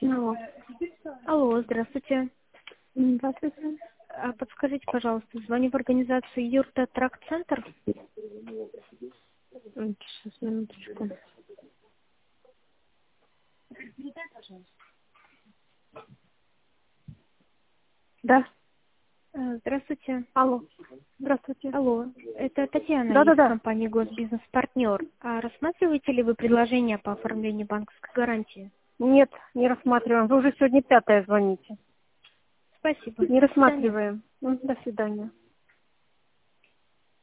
Алло. Алло, здравствуйте. Здравствуйте. Подскажите, пожалуйста, звоню в организацию Юрта Тракт-центр. Сейчас, минуточку. Да. Здравствуйте. Алло. Здравствуйте. Алло, это Татьяна из Да-да-да. компании Госбизнес-партнер. Рассматриваете ли вы предложение по оформлению банковской гарантии? Нет, не рассматриваем. Вы уже сегодня 5-е звоните. Спасибо. Не До свидания. рассматриваем. До свидания.